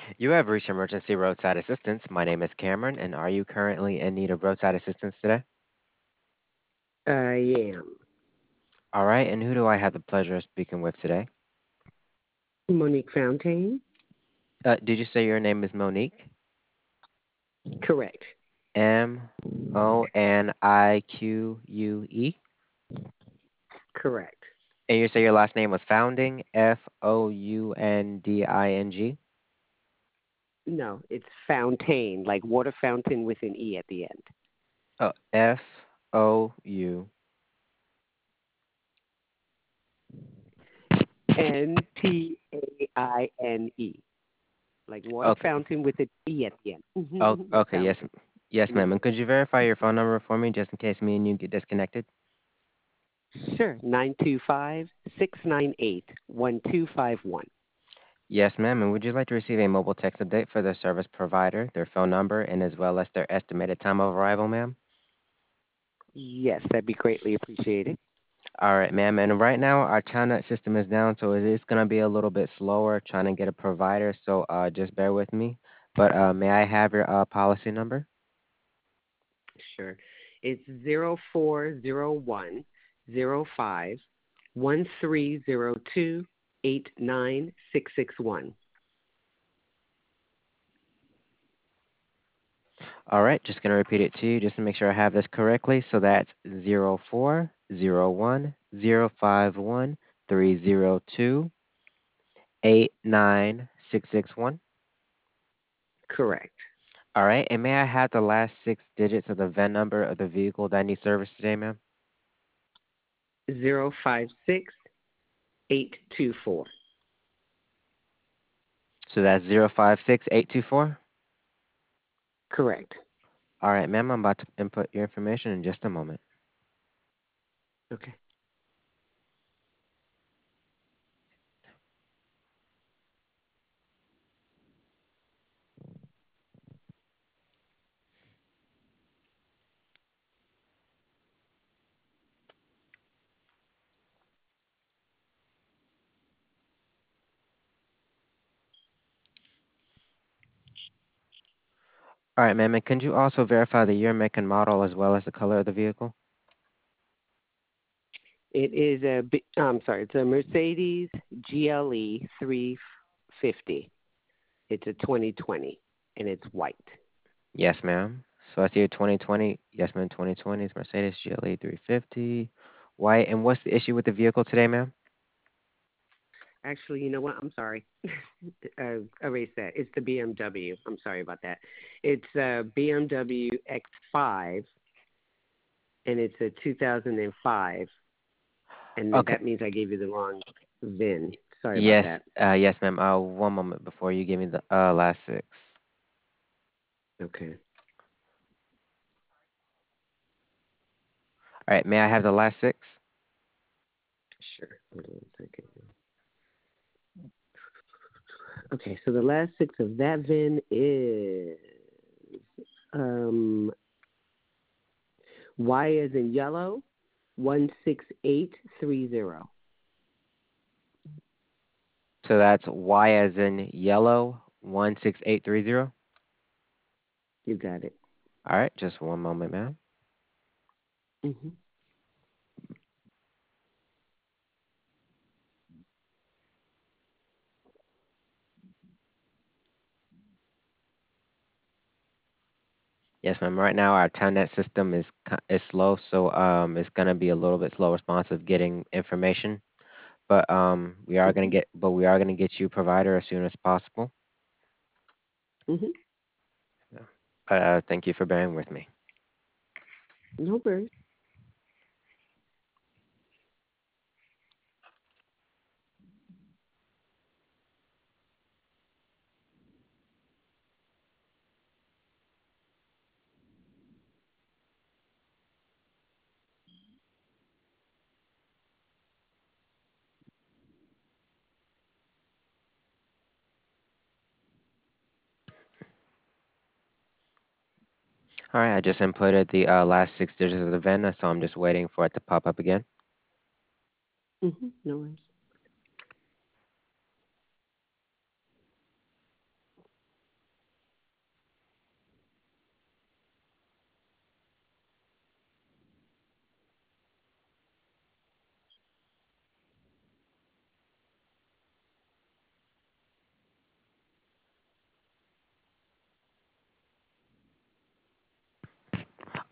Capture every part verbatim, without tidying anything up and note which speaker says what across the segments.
Speaker 1: You have reached emergency roadside assistance. My name is Cameron, and are you currently in need of roadside assistance today?
Speaker 2: I am.
Speaker 1: All right, and who do I have the pleasure of speaking with today?
Speaker 2: Monique Fountain?
Speaker 1: Uh, did you say your name is Monique?
Speaker 2: Correct.
Speaker 1: M O N I Q U E?
Speaker 2: Correct.
Speaker 1: And you say your last name was Founding, F O U N D I N G?
Speaker 2: No, it's Fountain, like water fountain with an E at the end.
Speaker 1: Oh, F O U.
Speaker 2: N T A I N E, like water
Speaker 1: Okay.
Speaker 2: fountain with an E at the
Speaker 1: Oh,
Speaker 2: end.
Speaker 1: okay. Yes,
Speaker 2: Fountain.
Speaker 1: yes,
Speaker 2: Mhm.
Speaker 1: ma'am. And could you verify your phone number for me, just in case me and you get disconnected?
Speaker 2: Sure. Nine two five six nine eight one two five one.
Speaker 1: Yes, ma'am. And would you like to receive a mobile text update for the service provider, their phone number, and as well as their estimated time of arrival, ma'am?
Speaker 2: Yes, that'd be greatly appreciated.
Speaker 1: All right, ma'am. And right now, our TownNet system is down, so it is going to be a little bit slower trying to get a provider. So uh, just bear with me. But uh, may I have your uh, policy number?
Speaker 2: Sure. It's zero four zero one zero five one three zero two eight nine six six one.
Speaker 1: All right, just going to repeat it to you just to make sure I have this correctly. So that's zero four zero one zero five one three zero two eight nine six six one.
Speaker 2: Correct.
Speaker 1: All right, and may I have the last six digits of the V I N number of the vehicle that needs service today, ma'am?
Speaker 2: Zero five six eight two four.
Speaker 1: So that's zero five six eight two four.
Speaker 2: Correct.
Speaker 1: All right, ma'am, I'm about to input your information in just a moment.
Speaker 2: Okay.
Speaker 1: All right, ma'am, and can you also verify the year, make, and model as well as the color of the vehicle?
Speaker 2: It is a. B- I'm sorry. It's a Mercedes G L E three fifty. It's a twenty twenty, and it's white.
Speaker 1: Yes, ma'am. So I see a twenty twenty. Yes, ma'am, twenty twenty is Mercedes G L E three fifty, white. And what's the issue with the vehicle today, ma'am?
Speaker 2: Actually, you know what? I'm sorry. uh, erase that. It's the B M W. I'm sorry about that. It's a B M W X five, and it's a two thousand five, and
Speaker 1: Okay.
Speaker 2: that means I gave you the wrong V I N. Sorry about
Speaker 1: Yes,
Speaker 2: that.
Speaker 1: uh, yes, ma'am. Uh, one moment before you give me the uh, last six.
Speaker 2: Okay.
Speaker 1: All right, may I have the last six?
Speaker 2: Sure. Hold on one second. Okay, so the last six of that V I N is um, Y as in yellow, one six eight three zero.
Speaker 1: So that's Y as in yellow, one six eight three zero.
Speaker 2: You got it.
Speaker 1: All right, just one moment, ma'am.
Speaker 2: Hmm.
Speaker 1: Yes, ma'am. Right now, our TownNet system is ki- is slow, so um, it's gonna be a little bit slow responsive getting information. But um, we are gonna
Speaker 2: Hmm.
Speaker 1: get, but we are gonna get you a provider as soon as possible.
Speaker 2: Hmm.
Speaker 1: Yeah. Uh, thank you for bearing with me.
Speaker 2: No worries.
Speaker 1: All right, I just inputted the uh, last six digits of the V I N, so I'm just waiting for it to pop up again.
Speaker 2: Hmm. No worries.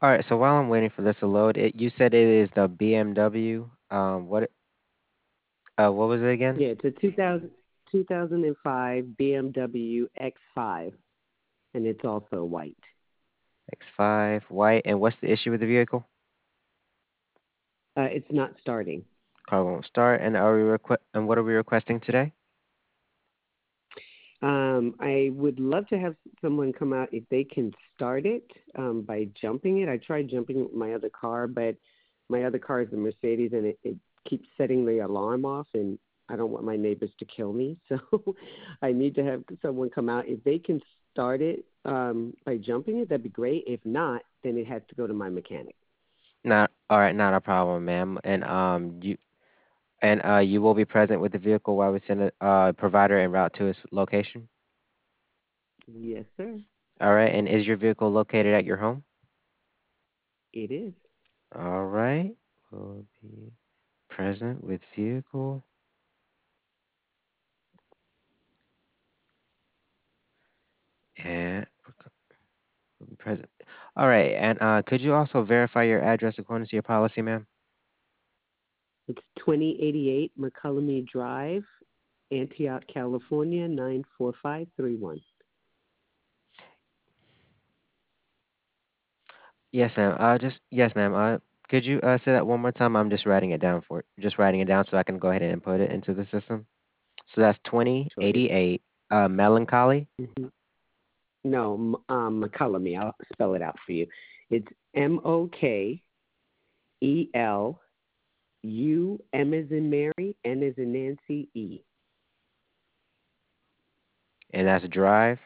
Speaker 1: All right, so while I'm waiting for this to load, it you said it is the B M W. Um, what uh what was it again?
Speaker 2: Yeah, it's a two thousand two thousand five B M W X five, and it's also white.
Speaker 1: X five, white, and what's the issue with the vehicle?
Speaker 2: Uh, it's not starting.
Speaker 1: Car won't start, and are we requ- and what are we requesting today?
Speaker 2: Um, I would love to have someone come out if they can start it um, by jumping it. I tried jumping my other car, but my other car is a Mercedes, and it, it keeps setting the alarm off, and I don't want my neighbors to kill me. So I need to have someone come out. If they can start it um, by jumping it, that'd be great. If not, then it has to go to my mechanic.
Speaker 1: Not all right, not a problem, ma'am. And um, you and uh, you will be present with the vehicle while we send a uh, provider en route to its location.
Speaker 2: Yes, sir.
Speaker 1: All right, and is your vehicle located at your home?
Speaker 2: It is.
Speaker 1: All right, will be present with vehicle and will be present. All right, and uh, could you also verify your address according to your policy, ma'am?
Speaker 2: It's twenty eighty-eight McCullamy Drive, Antioch, California, nine four five three one.
Speaker 1: Yes, ma'am. Uh, just yes, ma'am. Uh, could you uh say that one more time? I'm just writing it down for just writing it down so I can go ahead and input it into the system. So that's twenty
Speaker 2: Sure. It's
Speaker 1: eighty-eight. Uh, melancholy.
Speaker 2: mhm. No, m- um, McCullamy. I'll spell it out for you. It's M O K E L U M as in Mary, N as in Nancy, E.
Speaker 1: And that's drive.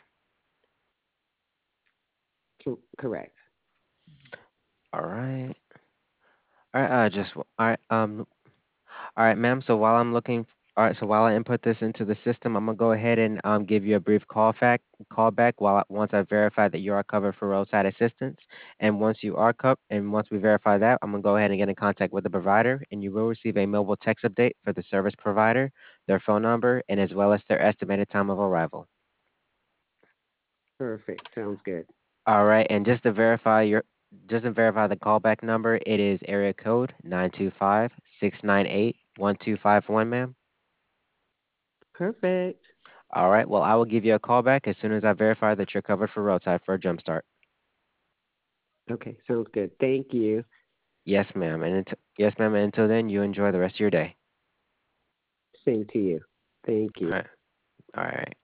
Speaker 2: Co- correct.
Speaker 1: All right. All right. Uh, just all right. Um. All right, ma'am. So while I'm looking, all right. So while I input this into the system, I'm gonna go ahead and um give you a brief call back. Call back while I, once I verify that you are covered for roadside assistance. And once you are covered, and once we verify that, I'm gonna go ahead and get in contact with the provider, and you will receive a mobile text update for the service provider, their phone number, and as well as their estimated time of arrival.
Speaker 2: Perfect. Sounds good.
Speaker 1: All right, and just to verify your just to verify the callback number, it is area code nine two five, six nine eight, one two five one, ma'am.
Speaker 2: Perfect.
Speaker 1: All right, well, I will give you a call back as soon as I verify that you're covered for roadside for a jump start.
Speaker 2: Okay. Sounds good. Thank you.
Speaker 1: Yes, ma'am. And until, yes, ma'am. And until then, you enjoy the rest of your day.
Speaker 2: Same to you. Thank you.
Speaker 1: All right. All right.